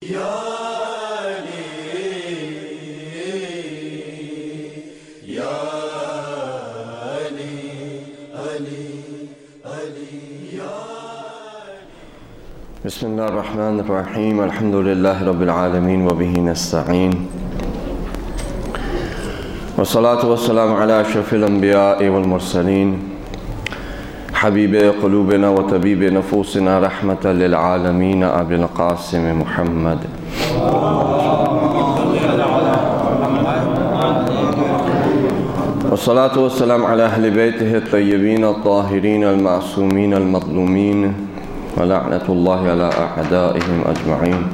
بسم الله الرحمن الرحيم الحمد لله رب العالمين وبه نستعين والصلاة والسلام على أشرف الأنبياء والمرسلين حبيب قلوبنا وطبيب نفوسنا رحمة للعالمين أبي القاسم محمد والصلاة والسلام على أهل بيته الطيبين الطاهرين المعصومين المظلومين ولعنة الله على أعدائهم أجمعين.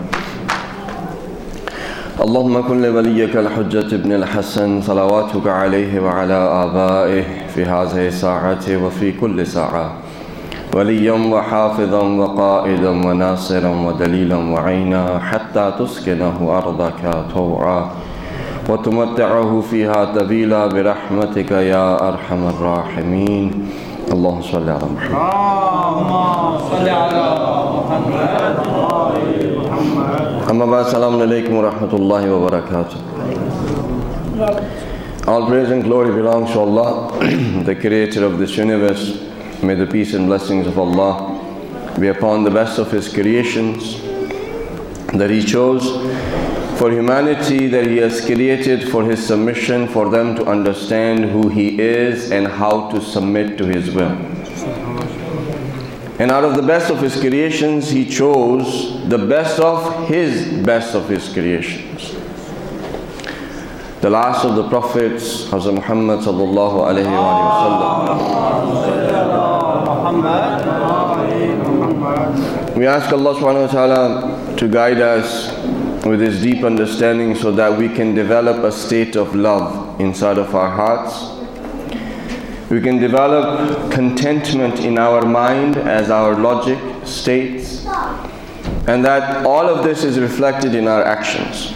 اللهم كن لوليك الحجة ابن الحسن صلواتك عليه وعلى آبائه في هذه الساعة وفي كل ساعة وليا وحافظا وقائدا وناصرا ودليلا وعينا حتى تسكنه أرضك طوعا وتمتعه فيها طويلا برحمتك يا أرحم الراحمين. اللهم صل على محمد. اللهم صل على محمد. Amma ba'd, assalamu alaikum wa rahmatullahi wa barakatuh. All praise and glory belongs to Allah, the creator of this universe. May the peace and blessings of Allah be upon the best of His creations that He chose for humanity, that He has created for His submission, for them to understand who He is and how to submit to His will. And out of the best of His creations, He chose the best of His creations. The last of the prophets, Hazrat Muhammad sallallahu alayhi wa sallam. We ask Allah subhanahu wa ta'ala to guide us with His deep understanding so that we can develop a state of love inside of our hearts. We can develop contentment in our mind as our logic states, and that all of this is reflected in our actions.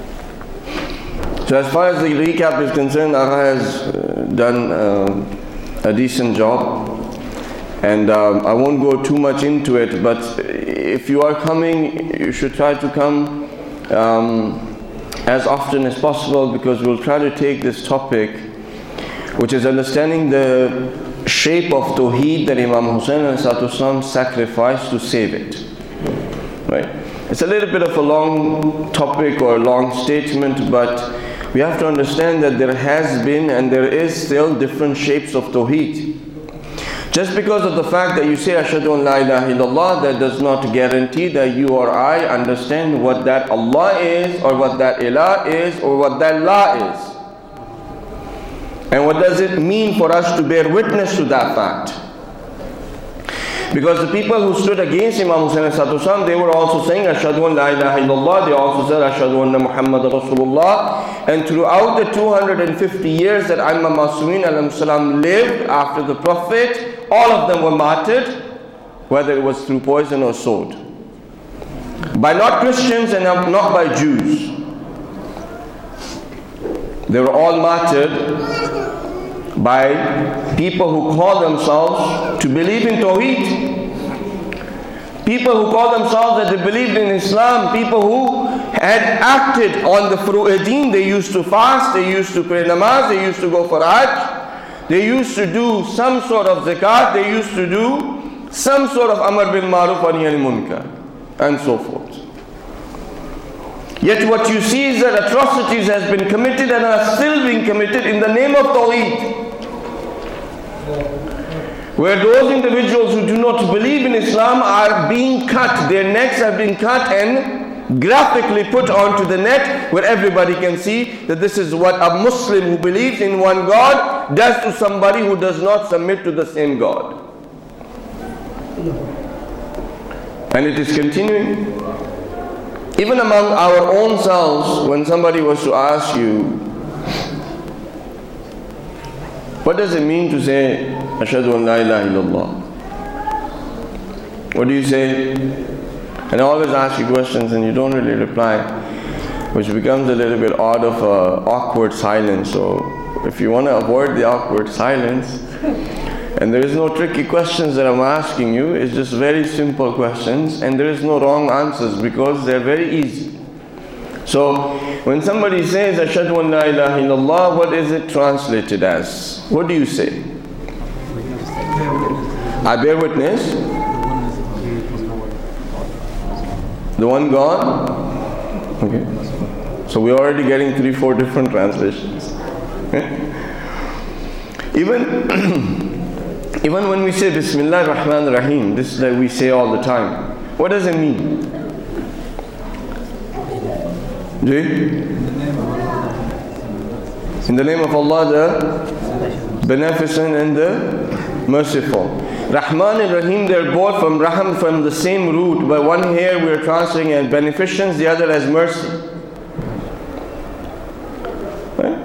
So as far as the recap is concerned, Agha has done a decent job, and I won't go too much into it, but if you are coming, you should try to come as often as possible, because we'll try to take this topic, which is understanding the shape of Tawheed that Imam Hussain sacrificed to save it. Right? It's a little bit of a long topic or a long statement, but we have to understand that there has been and there is still different shapes of Tawheed. Just because of the fact that you say Ashhadu an la ilaha illallah, that does not guarantee that you or I understand what that Allah is, or what that Ilah is, or what that La is. And what does it mean for us to bear witness to that fact? Because the people who stood against Imam Hussain they were also saying Ashhadu an la ilaha illallah. They also said Ashhadu anna Muhammad Rasulullah. And throughout the 250 years that Imam Masumin alayhi salam lived after the Prophet, all of them were martyred, whether it was through poison or sword. By not Christians and not by Jews. They were all martyred by people who call themselves to believe in Tawheed. People who call themselves that they believed in Islam. People who had acted on the furu'adeen. They used to fast, they used to pray namaz, they used to go for hajj, they used to do some sort of zakat, they used to do some sort of amar bil ma'ruf wa nahy anil munkar, and so forth. Yet what you see is that atrocities has been committed and are still being committed in the name of Tawheed. Where those individuals who do not believe in Islam are being cut, their necks are being cut and graphically put onto the net, where everybody can see that this is what a Muslim who believes in one God does to somebody who does not submit to the same God. And it is continuing. Even among our own selves, when somebody was to ask you, what does it mean to say Ashhadu an la ilaha illallah? What do you say? And I always ask you questions and you don't really reply, which becomes a little bit odd of an awkward silence. So if you want to avoid the awkward silence, And there is no tricky questions that I'm asking you. It's just very simple questions, and there is no wrong answers because they're very easy. So when somebody says Ashhadu an la ilaha illallah, what is it translated as? What do you say? I bear witness. The one God? Okay. So we're already getting 3-4 different translations. Even when we say Bismillah ar-Rahman ar-Rahim, this is that we say all the time. What does it mean? In the name of Allah, the Beneficent and the Merciful. Rahman and Rahim, they're both from Raham, from the same root, but one here we're translating as beneficence, the other as mercy. Right?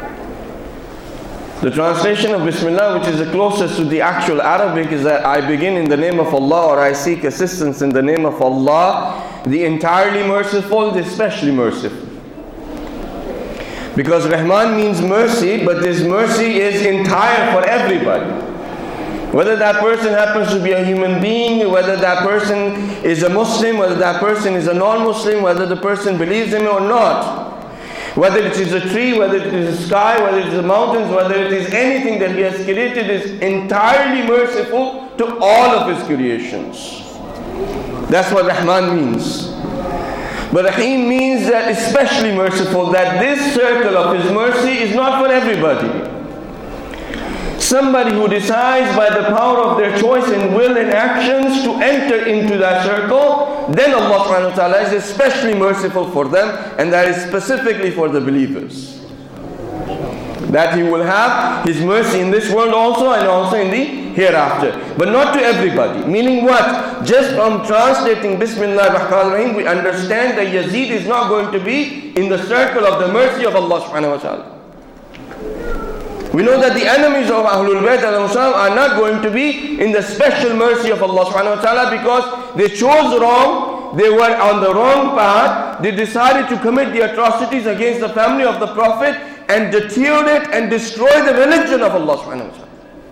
The translation of Bismillah, which is the closest to the actual Arabic, is that I begin in the name of Allah, or I seek assistance in the name of Allah, the entirely merciful, the especially merciful. Because Rahman means mercy, but this mercy is entire for everybody. Whether that person happens to be a human being, whether that person is a Muslim, whether that person is a non-Muslim, whether the person believes in it or not. Whether it is a tree, whether it is a sky, whether it is the mountains, whether it is anything that He has created, is entirely merciful to all of His creations. That's what Rahman means. But Rahim means that especially merciful, that this circle of His mercy is not for everybody. Somebody who decides by the power of their choice and will and actions to enter into that circle, then Allah subhanahu wa ta'ala is especially merciful for them, and that is specifically for the believers. That He will have His mercy in this world also and also in the hereafter. But not to everybody. Meaning what? Just from translating Bismillah ar-Rahman ar-Rahim, we understand that Yazid is not going to be in the circle of the mercy of Allah subhanahu wa ta'ala. We know that the enemies of Ahlul Bayt al-Muslim are not going to be in the special mercy of Allah subhanahu wa ta'ala because they chose wrong, they were on the wrong path, they decided to commit the atrocities against the family of the Prophet and deteriorate and destroy the religion of Allah subhanahu wa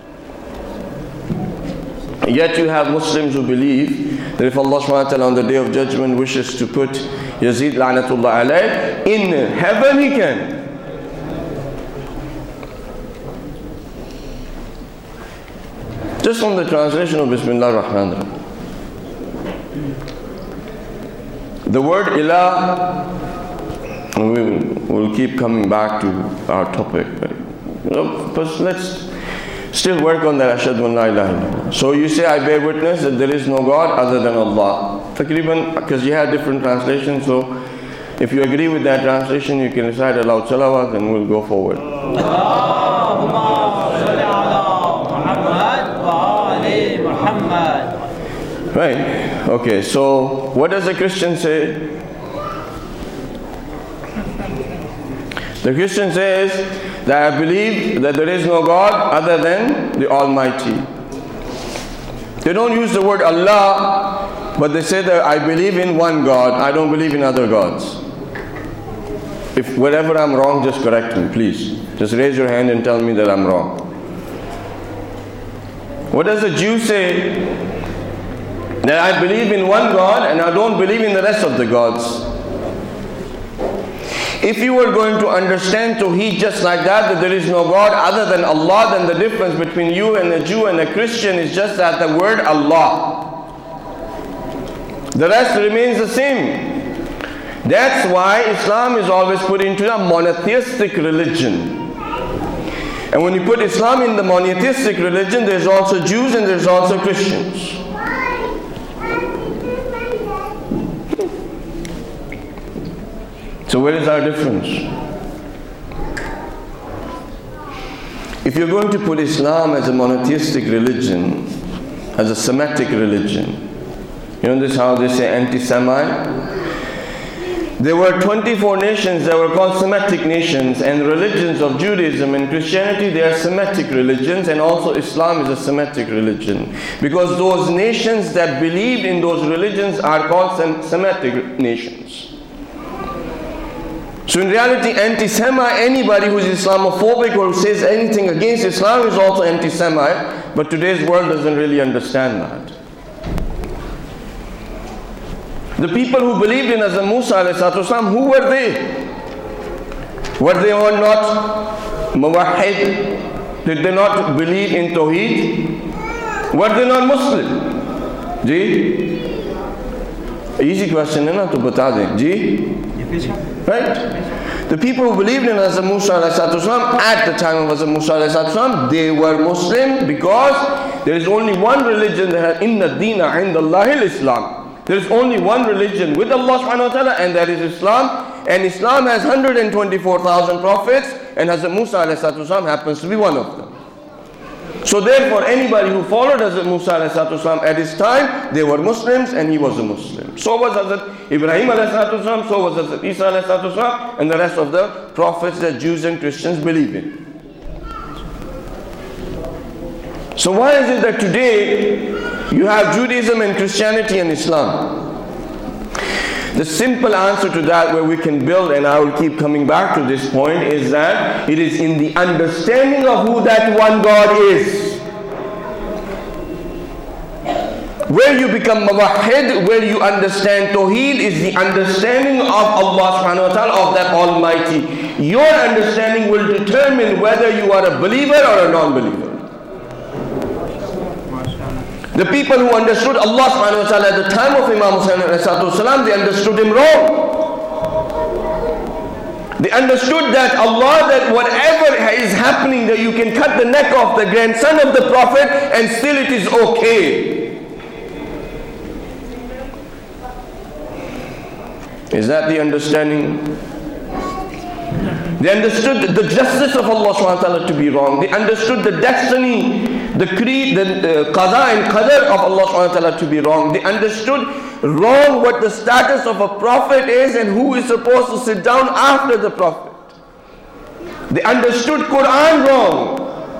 ta'ala. Yet you have Muslims who believe that if Allah subhanahu wa ta'ala on the Day of Judgment wishes to put Yazid la'natullah alayh in heaven, He can. Just from the translation of Bismillah ar-Rahman ar-Rahim. The word ilah, we will keep coming back to our topic, but let's still work on that Ashhadu an la ilaha illallah. So you say, I bear witness that there is no God other than Allah. Takriban, because you have different translations, so if you agree with that translation, you can recite aloud salawat and we'll go forward. Right. Okay, so what does the Christian say? The Christian says that I believe that there is no God other than the Almighty. They don't use the word Allah, but they say that I believe in one God, I don't believe in other gods. If wherever I'm wrong, just correct me, please. Just raise your hand and tell me that I'm wrong. What does a Jew say? That I believe in one God and I don't believe in the rest of the gods. If you were going to understand Tawheed just like that there is no God other than Allah, then the difference between you and a Jew and a Christian is just that the word Allah. The rest remains the same. That's why Islam is always put into a monotheistic religion. And when you put Islam in the monotheistic religion, there's also Jews and there's also Christians. So where is our difference? If you're going to put Islam as a monotheistic religion, as a Semitic religion, you know this how they say anti-Semite? There were 24 nations that were called Semitic nations, and religions of Judaism and Christianity, they are Semitic religions, and also Islam is a Semitic religion. Because those nations that believed in those religions are called Semitic nations. So in reality, anti-Semite, anybody who is Islamophobic or who says anything against Islam is also anti-Semite, but today's world doesn't really understand that. The people who believed in Hazrat Musa alayhi salatu wasalam, who were they? Were they all not muwahhid? Did they not believe in Tawheed? Were they not Muslim? Ji? Easy question, hai na? To bata dein. Ji? Right? The people who believed in Hazrat Musa alayhi salatu wasalam, at the time of Hazrat Musa alayhi salatu wasalam, they were Muslim because there is only one religion that has inna deena inda Allahil Islam. There is only one religion with Allah subhanahu wa ta'ala, and that is Islam. And Islam has 124,000 prophets, and Hazrat Musa alayhi salatu wasalam happens to be one of them. So therefore, anybody who followed Hazrat Musa alayhi salatu wasalam at his time, they were Muslims and he was a Muslim. So was Hazrat Ibrahim alayhi salatu wasalam, so was Hazrat Isa alayhi salatu wasalam, and the rest of the prophets that Jews and Christians believe in. So why is it that today you have Judaism and Christianity and Islam? The simple answer to that, where we can build, and I will keep coming back to this point, is that it is in the understanding of who that one God is. Where you become muwahhid, where you understand Tawheed, is the understanding of Allah subhanahu wa ta'ala, of that Almighty. Your understanding will determine whether you are a believer or a non-believer. The people who understood Allah subhanahu wa ta'ala at the time of Imam Hussain alayhi salatu wasalam, they understood him wrong. They understood that Allah, that whatever is happening, that you can cut the neck off the grandson of the Prophet and still it is okay. Is that the understanding? They understood the justice of Allah subhanahu wa ta'ala to be wrong. They understood the destiny, the creed, the qada and qadar of Allah subhanahu wa ta'ala to be wrong. They understood wrong what the status of a prophet is and who is supposed to sit down after the prophet. They understood Quran wrong.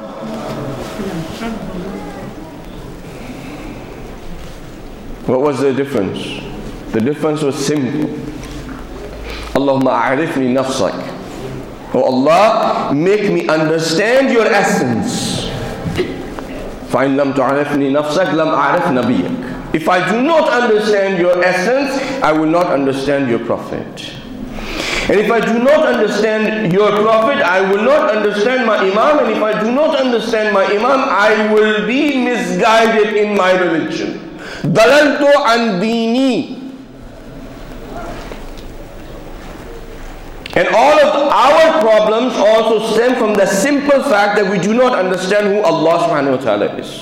What was the difference? The difference was simple. Allahumma a'rifni nafsak. Oh Allah, make me understand your essence. فَإِن لَمْ تُعْرِفْنِي نَفْسَكَ لَمْ أَعْرِفْ نَبِيَّكَ. If I do not understand your essence, I will not understand your prophet. And if I do not understand your prophet, I will not understand my imam. And if I do not understand my imam, I will be misguided in my religion. ضَلَلْتُ عَنْ دِينِي. And all of our problems also stem from the simple fact that we do not understand who Allah subhanahu wa ta'ala is.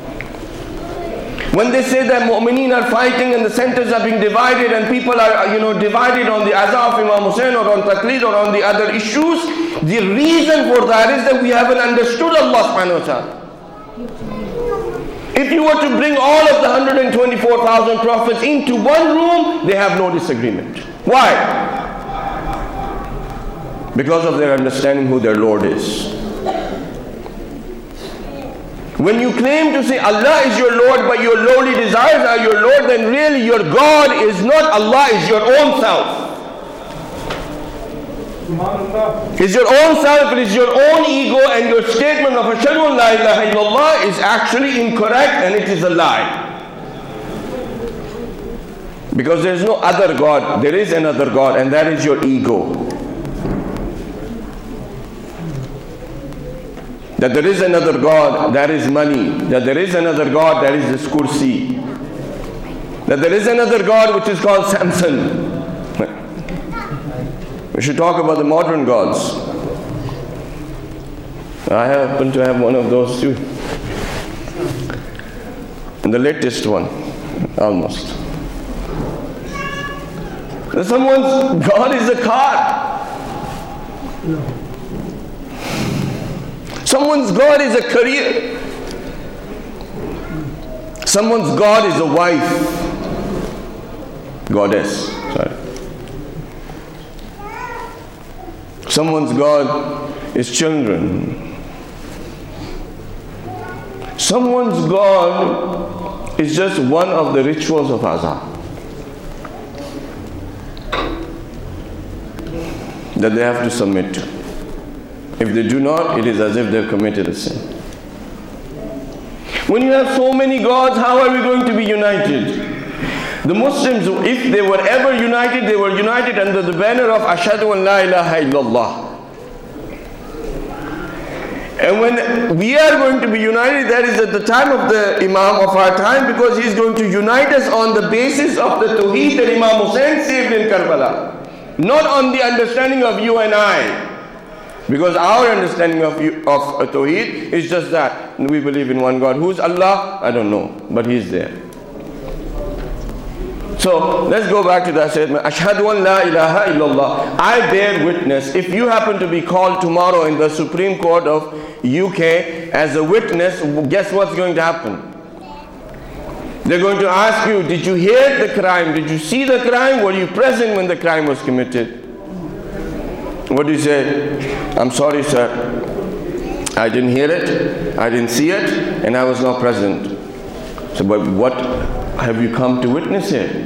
When they say that mu'mineen are fighting and the centers are being divided and people are divided on the azah of Imam Hussain or on taqleed or on the other issues, the reason for that is that we haven't understood Allah subhanahu wa ta'ala. If you were to bring all of the 124,000 prophets into one room, they have no disagreement. Why? Because of their understanding who their Lord is. When you claim to say Allah is your Lord, but your lowly desires are your Lord, then really your God is not Allah, is your own self. It's your own self, it is your own ego, and your statement of Ashhadu an la ilaha illallah is actually incorrect and it is a lie. Because there is no other God, there is another God, and that is your ego. That there is another God, that is money. That there is another God, that is this kursi. That there is another God which is called Samson. We should talk about the modern gods. I happen to have one of those too. And the latest one, almost. That someone's God is a car. Someone's God is a career. Someone's God is a wife. Goddess. Sorry. Someone's God is children. Someone's God is just one of the rituals of azah. that they have to submit to. If they do not, it is as if they've committed a sin. When you have so many gods, how are we going to be united? The Muslims, if they were ever united, they were united under the banner of Ashhadu an la ilaha illallah. And when we are going to be united, that is at the time of the Imam of our time, because he is going to unite us on the basis of the Tawheed that Imam Hussain saved in Karbala. Not on the understanding of you and I. Because our understanding of Tawheed is just that. We believe in one God. Who's Allah? I don't know. But He's there. So let's go back to that statement. Ashhadu an la ilaha illallah. I bear witness. If you happen to be called tomorrow in the Supreme Court of UK as a witness, guess what's going to happen? They're going to ask you, did you hear the crime? Did you see the crime? Were you present when the crime was committed? What do you say? I'm sorry, sir. I didn't hear it, I didn't see it, and I was not present. So, but what have you come to witness here?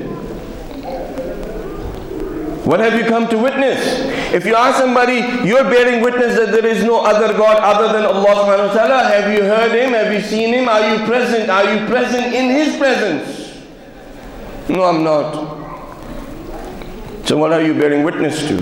What have you come to witness? If you ask somebody, you're bearing witness that there is no other God other than Allah subhanahu wa ta'ala, have you heard Him? Have you seen Him? Are you present? Are you present in His presence? No, I'm not. So what are you bearing witness to?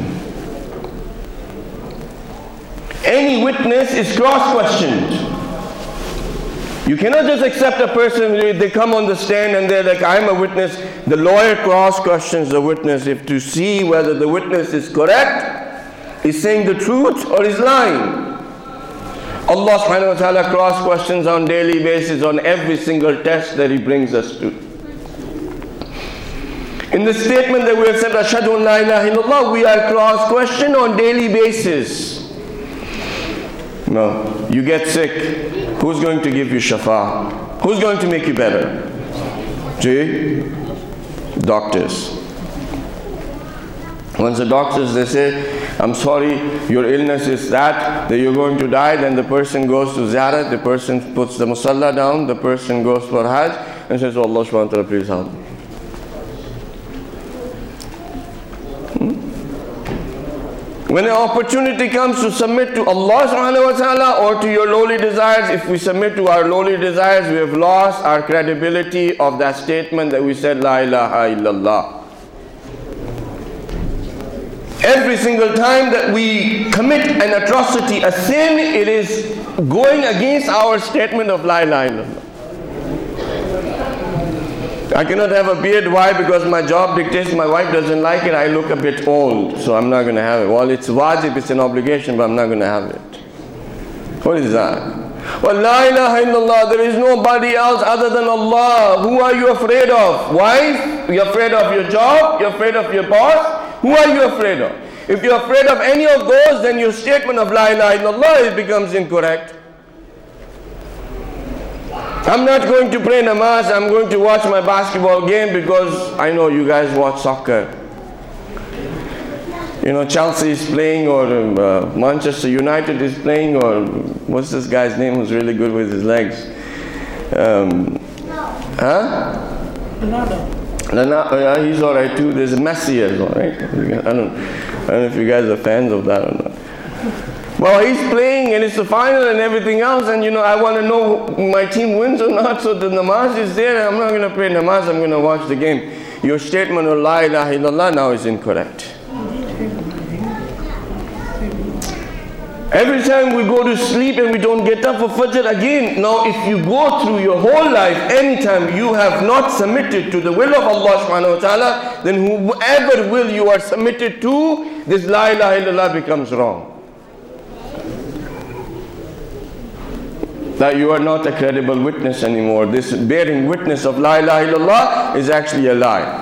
Any witness is cross-questioned. You cannot just accept a person, they come on the stand and they're like, I'm a witness. The lawyer cross-questions the witness if to see whether the witness is correct, is saying the truth, or is lying. Allah subhanahu wa ta'ala cross-questions on daily basis on every single test that He brings us to. In the statement that we have said, Ashhadu an la ilaha illallah, we are cross-questioned on daily basis. No, you get sick. Who's going to give you shafa? Who's going to make you better? Gee, doctors. Once the doctors, they say, I'm sorry, your illness is that you're going to die, then the person goes to ziyarat, the person puts the musalla down, the person goes for hajj, and says, oh, Allah subhanahu wa ta'ala, please help me. When an opportunity comes to submit to Allah subhanahu wa ta'ala or to your lowly desires, if we submit to our lowly desires, we have lost our credibility of that statement that we said, La ilaha illallah. Every single time that we commit an atrocity, a sin, it is going against our statement of La ilaha illallah. I cannot have a beard. Why? Because my job dictates, my wife doesn't like it, I look a bit old, so I'm not going to have it. Well, it's wajib, it's an obligation, but I'm not going to have it. What is that? Well, La ilaha illallah, there is nobody else other than Allah. Who are you afraid of? Wife? You're afraid of your job? You're afraid of your boss? Who are you afraid of? If you're afraid of any of those, then your statement of La ilaha illallah, it becomes incorrect. I'm not going to pray namaz, I'm going to watch my basketball game because I know you guys watch soccer. You know, Chelsea is playing, or Manchester United is playing, or what's this guy's name who's really good with his legs? Ronaldo. He's alright too. There's Messi as well, right? I don't know if you guys are fans of that or not. Well, he's playing and it's the final and everything else, and you know, I want to know my team wins or not, so the namaz is there, and I'm not going to pray namaz, I'm going to watch the game. Your statement of La ilaha illallah now is incorrect. Every time we go to sleep and we don't get up for Fajr again, now if you go through your whole life, anytime you have not submitted to the will of Allah subhanahu wa ta'ala, then whoever will you are submitted to, this La ilaha illallah becomes wrong. That you are not a credible witness anymore. This bearing witness of La ilaha illallah is actually a lie.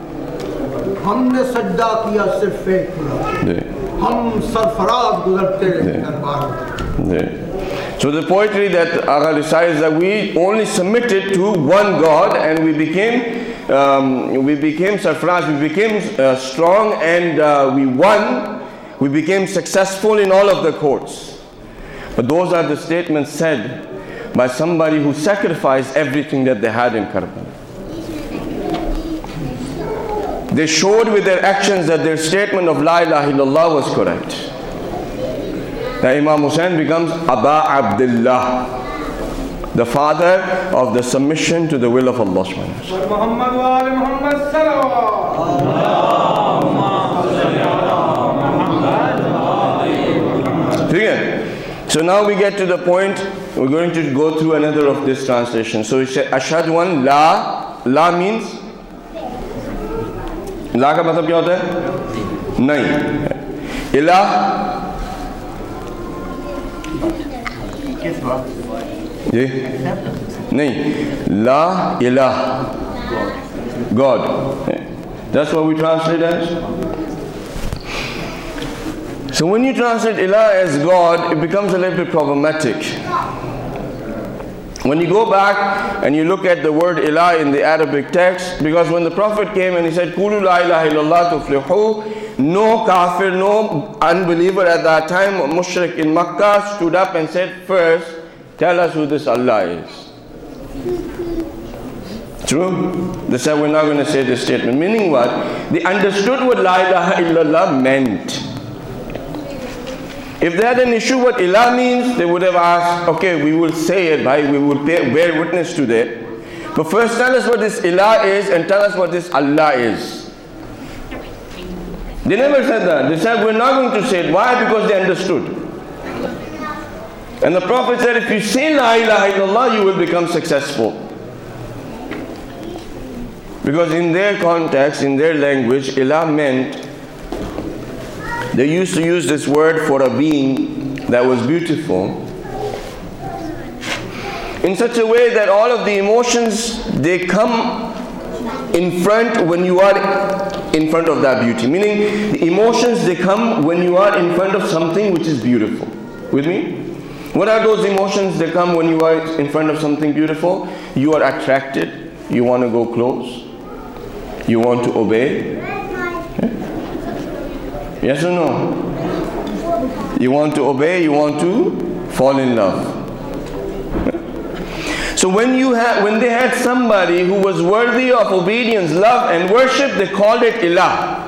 So the poetry that Agha recites that we only submitted to one God, and we became sarfaraz, we became strong, and we won, we became successful in all of the courts. But those are the statements said by somebody who sacrificed everything that they had in Karbala. They showed with their actions that their statement of La ilaha illallah was correct. That Imam Hussain becomes Aba Abdullah, the father of the submission to the will of Allah subhanahu wa ta'ala. So now we get to the point, we're going to go through another of this translation. So we say Ashhadu an La. La means, La का मतलब क्या होता है? नहीं. इलाह जी नहीं. La ilah, God. That's what we translate as. So when you translate ilah as God, it becomes a little bit problematic. When you go back and you look at the word ilah in the Arabic text, because when the Prophet came and he said, Qulu la ilaha illallah tuflihu, no kafir, no unbeliever at that time, mushrik in Makkah, stood up and said, first, tell us who this Allah is. True? They said, we're not going to say this statement. Meaning what? They understood what la ilaha illallah meant. If they had an issue what ilah means, they would have asked, okay, we will say it, right? We will bear witness to that. But first tell us what this ilah is and tell us what this Allah is. They never said that. They said, we're not going to say it. Why? Because they understood. And the Prophet said, if you say la ilaha illallah, you will become successful. Because in their context, in their language, ilah meant, they used to use this word for a being that was beautiful in such a way that all of the emotions, they come in front when you are in front of that beauty. Meaning, the emotions, they come when you are in front of something which is beautiful. With me? What are those emotions that come when you are in front of something beautiful? You are attracted, you want to go close, you want to obey. Yes or no? You want to obey, you want to fall in love. So when they had somebody who was worthy of obedience, love and worship, they called it ilah.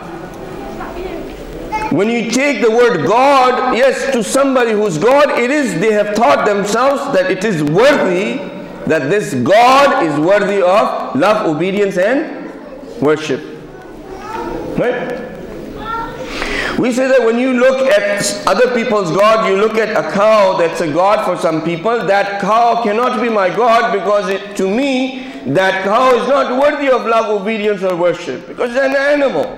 When you take the word God, yes, to somebody who's God, it is, they have taught themselves that it is worthy, that this God is worthy of love, obedience and worship. Right? We say that when you look at other people's God, you look at a cow that's a God for some people, that cow cannot be my God because to me, that cow is not worthy of love, obedience or worship because it's an animal.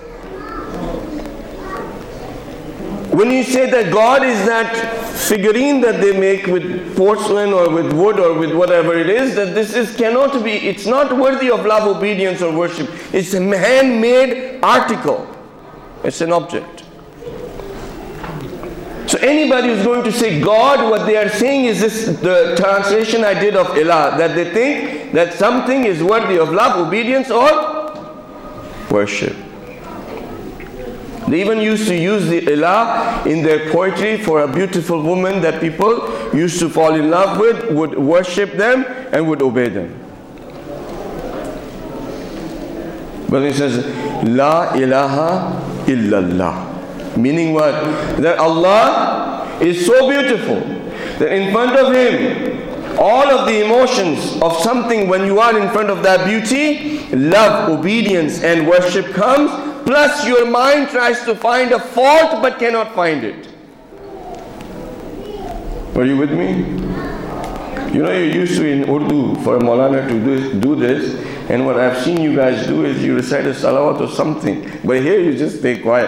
When you say that God is that figurine that they make with porcelain or with wood or with whatever it is, that cannot be, it's not worthy of love, obedience or worship. It's a handmade article. It's an object. So anybody who's going to say God, what they are saying is this, the translation I did of ilah, that they think that something is worthy of love, obedience or worship. They even used to use the ilah in their poetry for a beautiful woman that people used to fall in love with, would worship them and would obey them. But it says, La ilaha illallah. Meaning what? That Allah is so beautiful that in front of Him, all of the emotions of something, when you are in front of that beauty, love, obedience and worship comes, plus your mind tries to find a fault but cannot find it. Are you with me? You know, you used to in Urdu for a Maulana to do this, and what I've seen you guys do is you recite a salawat or something, but here you just stay quiet.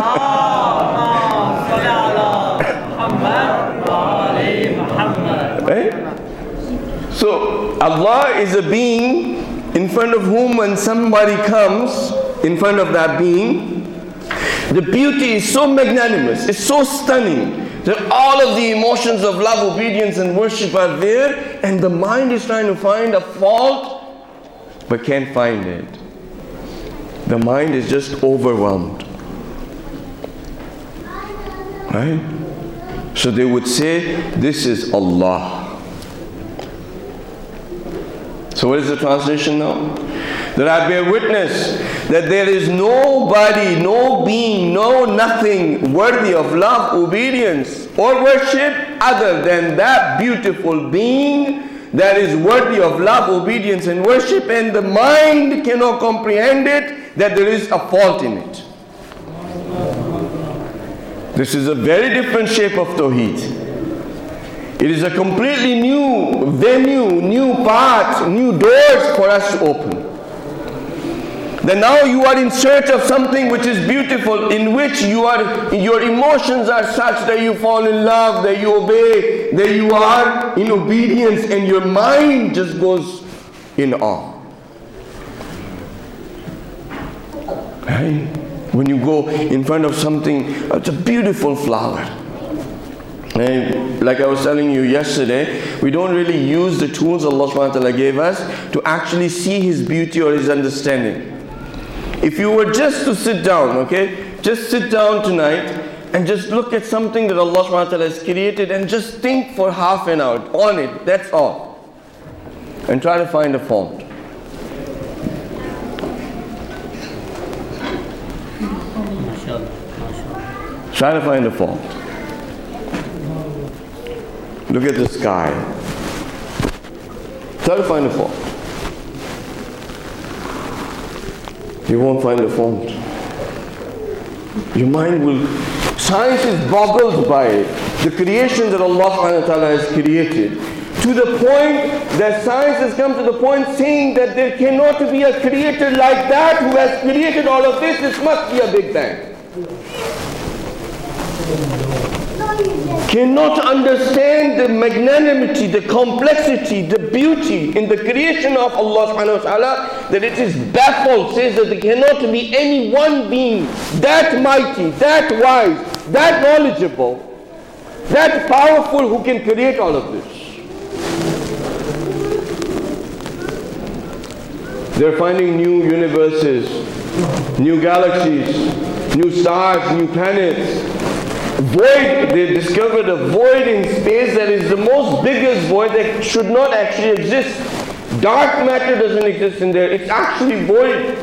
Right? So Allah is a being in front of whom when somebody comes in front of that being, the beauty is so magnanimous, it's so stunning that all of the emotions of love, obedience and worship are there, and the mind is trying to find a fault but can't find it. The mind is just overwhelmed. Right? So they would say, this is Allah. So what is the translation now? That I bear witness that there is nobody, no being, no nothing worthy of love, obedience or worship other than that beautiful being that is worthy of love, obedience and worship, and the mind cannot comprehend it, that there is a fault in it. This is a very different shape of Tawheed. It is a completely new venue, new path, new doors for us to open. Then now you are in search of something which is beautiful, in which your emotions are such that you fall in love, that you obey, that you are in obedience, and your mind just goes in awe. Right? When you go in front of something, it's a beautiful flower. And like I was telling you yesterday, we don't really use the tools Allah subhanahu wa ta'ala gave us to actually see His beauty or His understanding. If you were just to sit down, okay, just sit down tonight and just look at something that Allah subhanahu wa ta'ala has created and just think for half an hour on it, that's all. And try to find a fault. Try to find a fault. Look at the sky. Try to find a fault. You won't find a fault. Your mind will... Science is boggled by the creation that Allah subhanahu wa ta'ala has created, to the point that science has come to the point saying that there cannot be a creator like that who has created all of this. This must be a Big Bang. Cannot understand the magnanimity, the complexity, the beauty in the creation of Allah subhanahu wa ta'ala, that it is baffled, says that there cannot be any one being that mighty, that wise, that knowledgeable, that powerful who can create all of this. They're finding new universes, new galaxies, new stars, new planets. Void, they discovered a void in space that is the most biggest void that should not actually exist. Dark matter doesn't exist in there, it's actually void.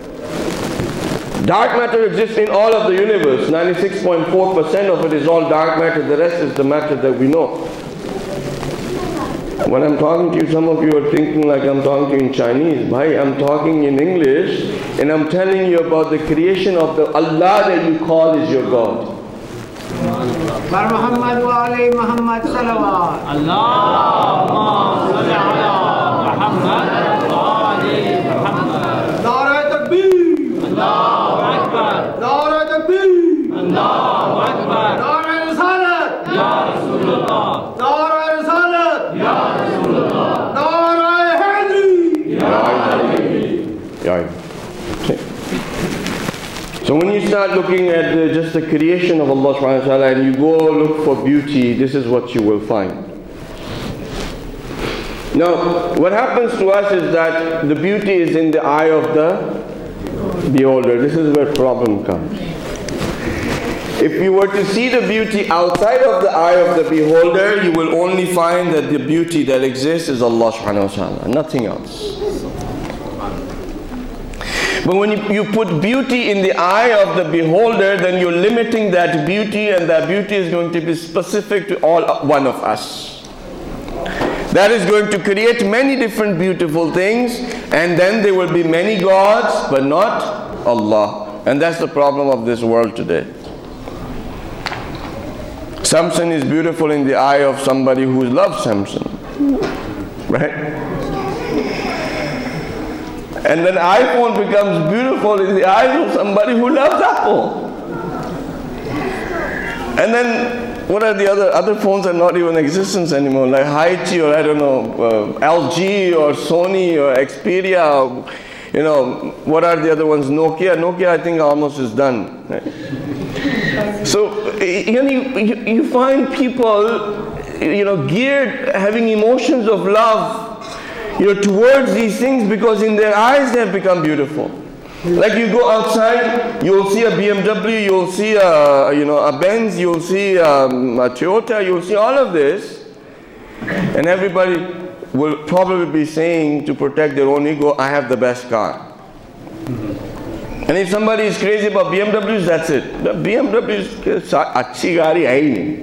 Dark matter exists in all of the universe. 96.4% of it is all dark matter, the rest is the matter that we know. When I'm talking to you, some of you are thinking like I'm talking to you in Chinese. Bhai, I'm talking in English and I'm telling you about the creation of the Allah that you call is your God. Bar Muhammad wa alayhi Muhammad salawat. Allahumma salli ala Muhammad wa alayhi Muhammad. Nara takbir. Allahu Akbar. Nara takbir. Allahu Akbar. Nara risalat. Ya Rasulullah. Nara risalat. Ya Rasulullah. Nara Hadri. Ya Hadri. Ya Hadri. So when you start looking at just the creation of Allah subhanahu wa ta'ala and you go look for beauty, this is what you will find. Now, what happens to us is that the beauty is in the eye of the beholder. This is where problem comes. If you were to see the beauty outside of the eye of the beholder, you will only find that the beauty that exists is Allah subhanahu wa ta'ala, nothing else. But when you put beauty in the eye of the beholder, then you're limiting that beauty, and that beauty is going to be specific to all one of us. That is going to create many different beautiful things, and then there will be many gods, but not Allah. And that's the problem of this world today. Samson is beautiful in the eye of somebody who loves Samson. Right? And then iPhone becomes beautiful in the eyes of somebody who loves Apple. And then what are the other phones are not even in existence anymore, like Hitachi or I don't know, LG or Sony or Xperia, you know, what are the other ones? Nokia I think almost is done. Right? So you find people, geared, having emotions of love, towards these things, because in their eyes they have become beautiful. Like you go outside, you'll see a BMW, you'll see a Benz, you'll see a Toyota, you'll see all of this, and everybody, will probably be saying to protect their own ego, I have the best car. And if somebody is crazy about BMWs, that's it. The BMWs अच्छी गाड़ी है ही नहीं.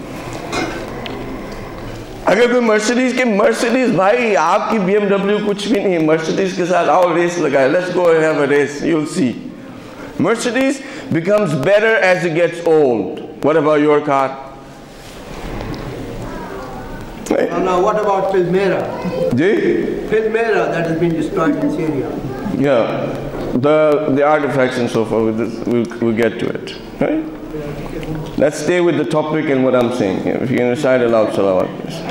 अगर कोई Mercedes भाई आपकी BMW कुछ भी नहीं है. Mercedes के साथ आओ रेस लगाए. Let's go and have a race. You'll see. Mercedes becomes better as it gets old. What about your car? Right? Now what about Palmyra? Palmyra that has been destroyed in Syria. Yeah, the artifacts and so forth, we'll get to it. Right? Let's stay with the topic and what I'm saying here. If you can recite aloud salawat, please.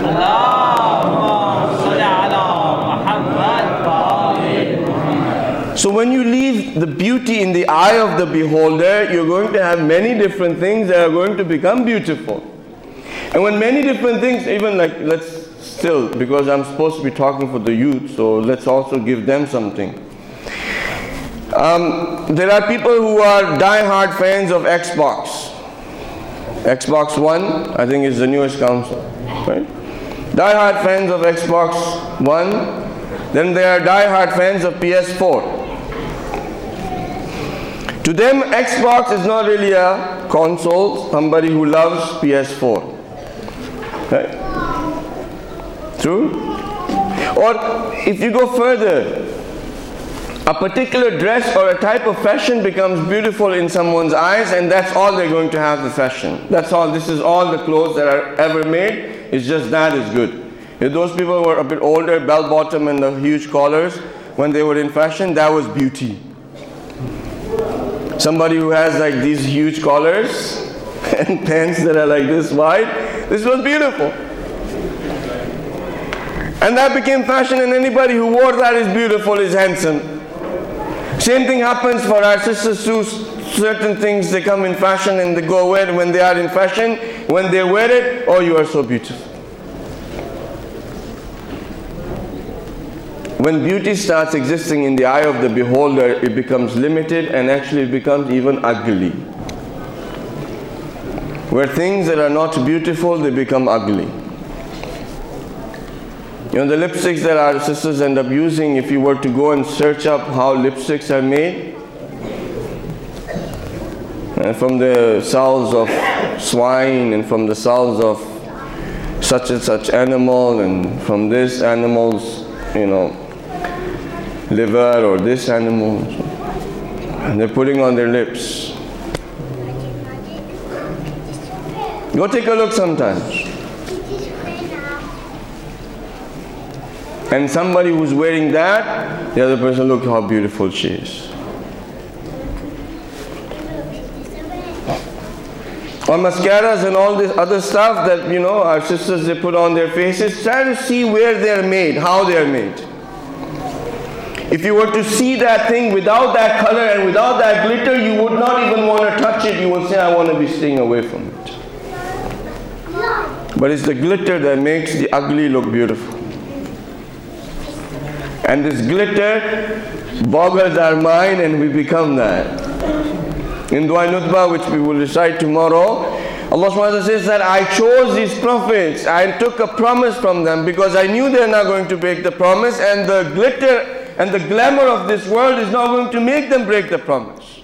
So when you leave the beauty in the eye of the beholder, you're going to have many different things that are going to become beautiful. And when many different things, even like, because I'm supposed to be talking for the youth, so let's also give them something. There are people who are die-hard fans of Xbox. Xbox One, I think, is the newest console, right? Die-hard fans of Xbox One. Then there are die-hard fans of PS4. To them, Xbox is not really a console. Somebody who loves PS4. Right? True? Or if you go further, a particular dress or a type of fashion becomes beautiful in someone's eyes, and that's all they're going to have, the fashion. That's all. This is all the clothes that are ever made. It's just that is good. If those people were a bit older, bell-bottom and the huge collars, when they were in fashion, that was beauty. Somebody who has like these huge collars and pants that are like this wide, this was beautiful. And that became fashion, and anybody who wore that is beautiful, is handsome. Same thing happens for our sisters too. Certain things, they come in fashion and they go away. When they are in fashion, when they wear it, oh, you are so beautiful. When beauty starts existing in the eye of the beholder, it becomes limited and actually becomes even ugly. Where things that are not beautiful, they become ugly. You know, the lipsticks that our sisters end up using, if you were to go and search up how lipsticks are made, from the cells of swine and from the cells of such and such animal, and from this animal's, liver or this animal, and they're putting on their lips. Go take a look sometimes. And somebody who's wearing that, the other person, look how beautiful she is. Or mascaras and all this other stuff that, our sisters, they put on their faces. Try to see where they're made, how they're made. If you were to see that thing without that color and without that glitter, you would not even want to touch it. You would say, I want to be staying away from it. But it's the glitter that makes the ugly look beautiful. And this glitter boggles our mind and we become that. In Dua Nutbah, which we will recite tomorrow, Allah subhanahu wa ta'ala says that I chose these prophets, I took a promise from them because I knew they're not going to break the promise, and the glitter and the glamour of this world is not going to make them break the promise.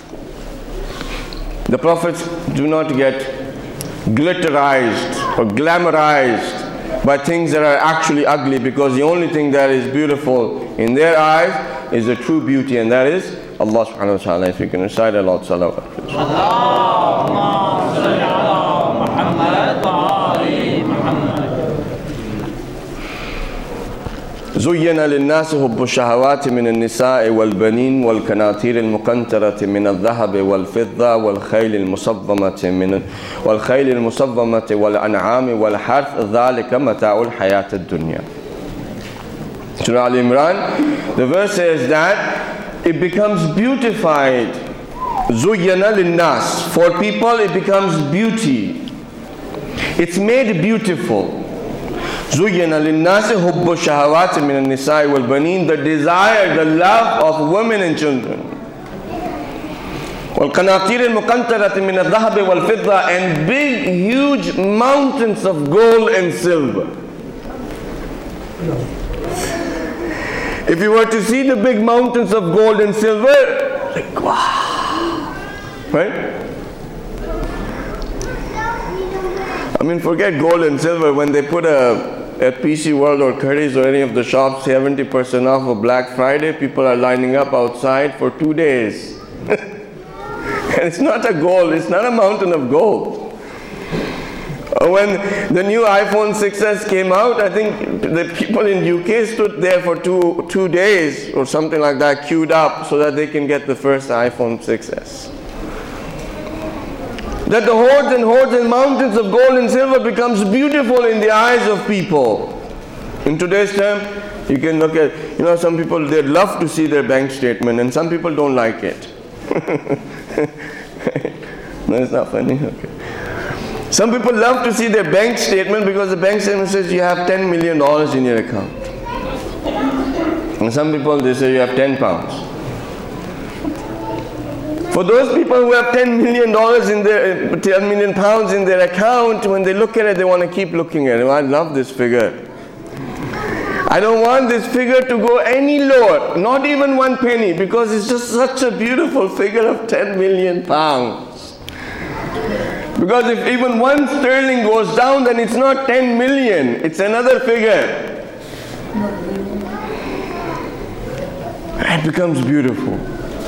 The prophets do not get glitterized or glamorized by things that are actually ugly, because the only thing that is beautiful in their eyes is the true beauty, and that is Allah subhanahu wa ta'ala. If you can recite aloud salawat, please. Allahumma salli ala Muhammad wa ali Muhammad. زين للناس حب الشهوات من النساء والبنين والقناطير المقنطرة من الذهب والفضة والخيل المصومة والأنعام والحرث ذلك متاع الحياة الدنيا. Surah Al-Imran, the verse says that it becomes beautified. زين للناس, for people it becomes beauty. It's made beautiful. زُيِّنَ لِلنَّاسِ حُبُّ الشَّهَوَاتِ مِنَ النِّسَاءِ وَالْبَنِينَ, the desire, the love of women and children. وَالْقَنَاطِيرِ الْمُقَنْطَرَةِ مِنَ الذَّهَبِ وَالْفِضَّةِ, and big, huge mountains of gold and silver. If you were to see the big mountains of gold and silver, like wow, right? I mean, forget gold and silver. When they put at PC World or Curry's or any of the shops 70% off for Black Friday, people are lining up outside for 2 days. And it's not a gold, it's not a mountain of gold. When the new iPhone 6s came out, I think the people in UK stood there for two days or something like that, queued up so that they can get the first iPhone 6s. That the hordes and mountains of gold and silver becomes beautiful in the eyes of people. In today's time, you can look at, some people, they'd love to see their bank statement, and some people don't like it. No, it's not funny? Okay. Some people love to see their bank statement because the bank statement says you have $10 million in your account. And some people, they say you have 10 pounds. For those people who have $10 million £10 million pounds in their account, when they look at it, they want to keep looking at it. I love this figure. I don't want this figure to go any lower, not even 1 penny, because it's just such a beautiful figure of 10 million pounds. Because if even 1 sterling goes down, then it's not 10 million, it's another figure. It becomes beautiful.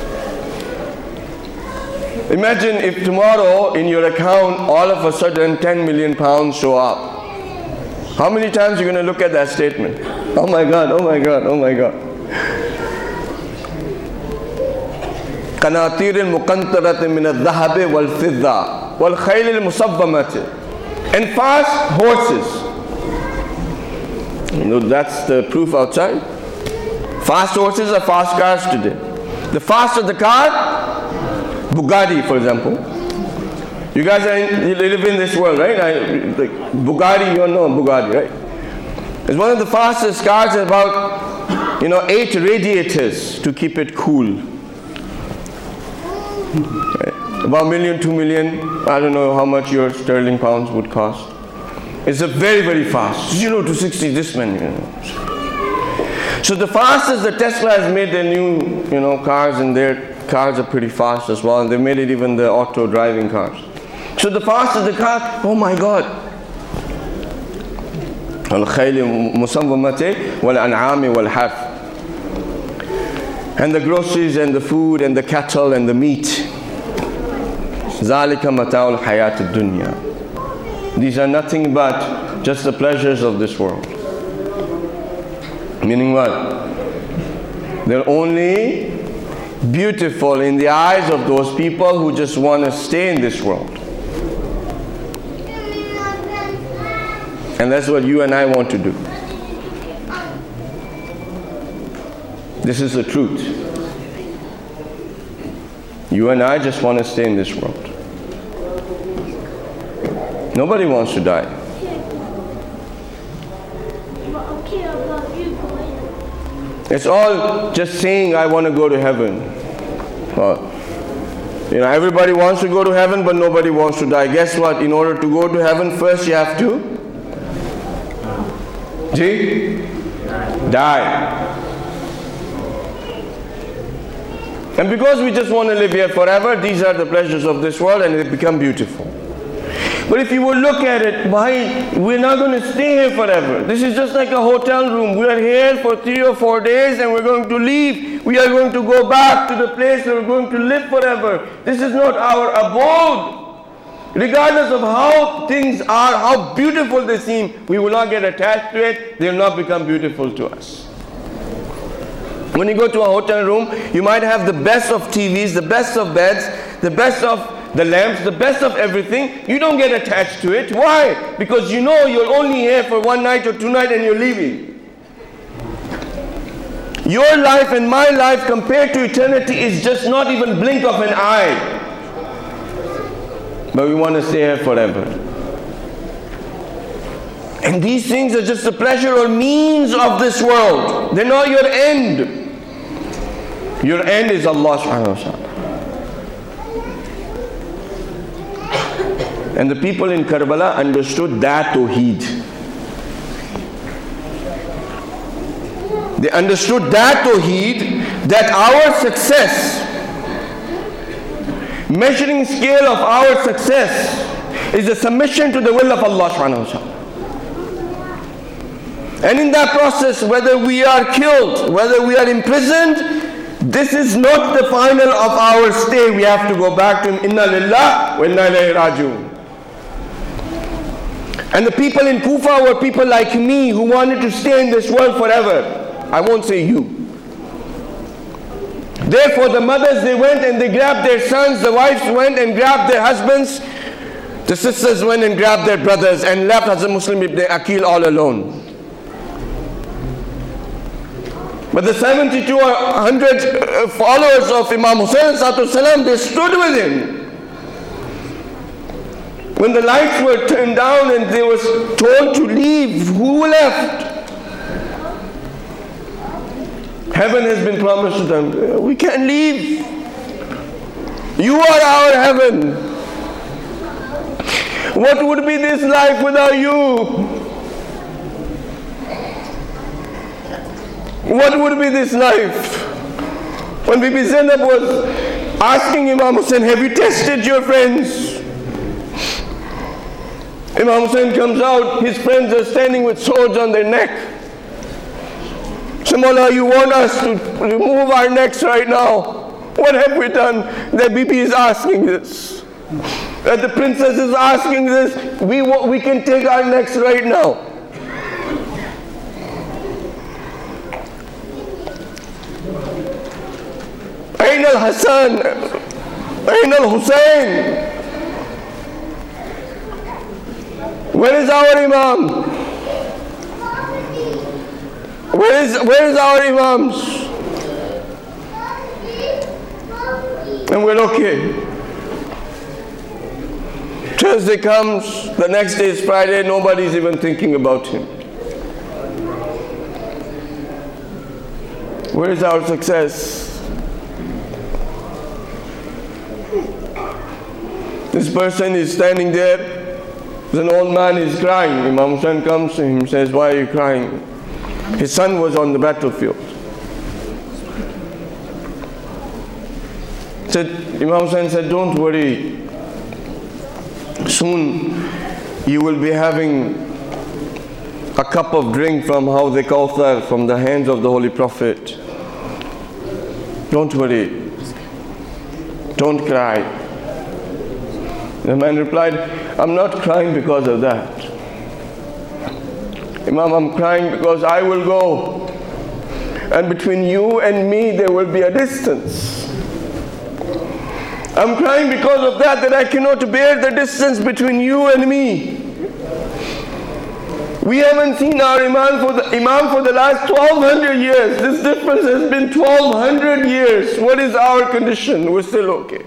Imagine if tomorrow in your account all of a sudden 10 million pounds show up. How many times are you going to look at that statement? Oh my God, oh my God, oh my God. قناطير المقنطرة من الذهب والفضة والخيل المصبمة. And fast horses. That's the proof outside. Fast horses are fast cars today. The faster the car, Bugatti, for example. You guys you live in this world, right? Like Bugatti, you know Bugatti, right? It's one of the fastest cars, about 8 radiators to keep it cool. Okay. About $1 million, $2 million. I don't know how much your sterling pounds would cost. It's a very, very fast. 0 to 60, this many. So the fastest, the Tesla has made their new, cars, and their cars are pretty fast as well, and they made it even the auto driving cars. So the faster the car, oh my God. الخيل مصممة والأنعام والحرث. And the groceries and the food and the cattle and the meat. ذلك متاع الحياة الدنيا. These are nothing but just the pleasures of this world. Meaning what? They're only beautiful in the eyes of those people who just want to stay in this world. And that's what you and I want to do. This is the truth. You and I just want to stay in this world. Nobody wants to die. It's all just saying, I want to go to heaven. Well, everybody wants to go to heaven, but nobody wants to die. Guess what? In order to go to heaven, first you have to die. And because we just want to live here forever, these are the pleasures of this world, and they become beautiful. But if you would look at it, we're not going to stay here forever. This is just like a hotel room. We are here for 3 or 4 days and we're going to leave. We are going to go back to the place where we're going to live forever. This is not our abode. Regardless of how things are, how beautiful they seem, we will not get attached to it. They will not become beautiful to us. When you go to a hotel room, you might have the best of TVs, the best of beds, the best of the lamps, the best of everything. You don't get attached to it. Why? Because you know you're only here for 1 night or 2 nights and you're leaving. Your life and my life compared to eternity is just not even blink of an eye. But we want to stay here forever. And these things are just the pleasure or means of this world. They're not your end. Your end is Allah subhanahu wa ta'ala. And the people in Karbala understood that Tawheed. They understood that tawheed, that our success, measuring scale of our success, is a submission to the will of Allah subhanahu wa ta'ala. And in that process, whether we are killed, whether we are imprisoned, this is not the final of our stay. We have to go back to Him. Inna lillah wa inna ilayhi raji'un. And the people in Kufa were people like me who wanted to stay in this world forever. I won't say you. Therefore the mothers, they went and they grabbed their sons, the wives went and grabbed their husbands, the sisters went and grabbed their brothers and left Hazrat Muslim ibn Aqil all alone. But the 72 or 100 followers of Imam Hussain salam, they stood with him. When the lights were turned down and they were told to leave, who left? Heaven has been promised to them. We can't leave. You are our heaven. What would be this life without you? What would be this life? When Bibi Zainab was asking Imam Hussain, have you tested your friends? Imam Hussain comes out, his friends are standing with swords on their neck. So Mawla, you want us to remove our necks right now? What have we done? That Bibi is asking this. That the princess is asking this. We can take our necks right now. Ayn al-Hassan, Ayn al-Hussein. Where is our Imam? Where is our Imams? And we're okay. Thursday comes, the next day is Friday, nobody's even thinking about him. Where is our success? This person is standing there, there's an old man, is crying. Imam Hussain comes to him and says, why are you crying? His son was on the battlefield. Imam Hussain said, don't worry. Soon you will be having a cup of drink from Hawd al-Kawthar, from the hands of the Holy Prophet. Don't worry. Don't cry. The man replied, I'm not crying because of that. Imam, I'm crying because I will go. And between you and me there will be a distance. I'm crying because of that I cannot bear the distance between you and me. We haven't seen our Imam for the last 1200 years. This difference has been 1200 years. What is our condition? We're still okay.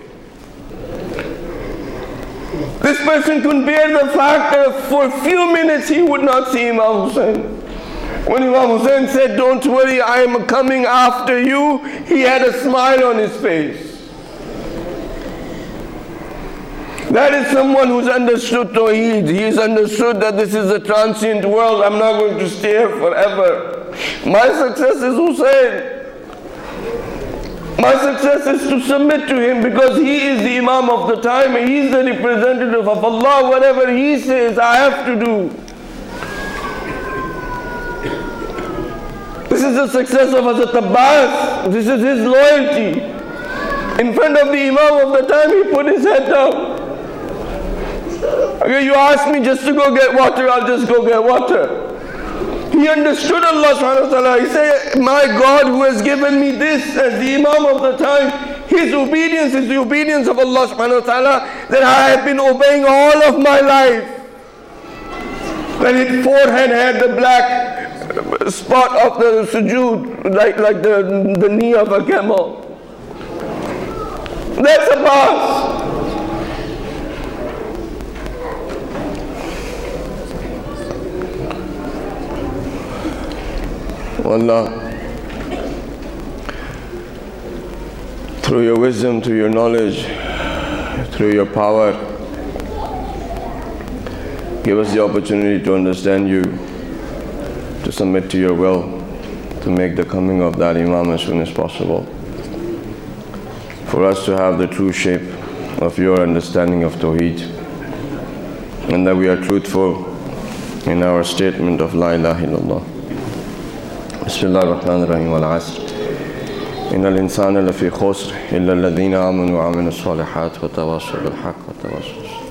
This person couldn't bear the fact that for a few minutes he would not see Imam Hussain. When Imam Hussain said, don't worry, I am coming after you, he had a smile on his face. That is someone who's understood Tawheed. He's understood that this is a transient world. I'm not going to stay here forever. My success is Hussain. My success is to submit to him because he is the Imam of the time. He is the representative of Allah. Whatever he says, I have to do. This is the success of Hazrat Abbas. This is his loyalty. In front of the Imam of the time, he put his head down. Okay, you ask me just to go get water, I'll just go get water. He understood Allah subhanahu wa ta'ala. He said, my God who has given me this as the Imam of the time, his obedience is the obedience of Allah subhanahu wa ta'ala that I have been obeying all of my life. When his forehead had the black spot of the sujood, like the knee of a camel. That's Abbas. Allah, through your wisdom, through your knowledge, through your power, give us the opportunity to understand you, to submit to your will. to make the coming of that Imam as soon as possible, for us to have the true shape of your understanding of Tawheed, and that we are truthful in our statement of La ilaha illallah. Bismillah ar-Rahman ar-Rahim wal asr. إن الإنسان لفي خسر إلا الذين آمنوا وعملوا الصالحات وتواصوا بالحق وتواصوا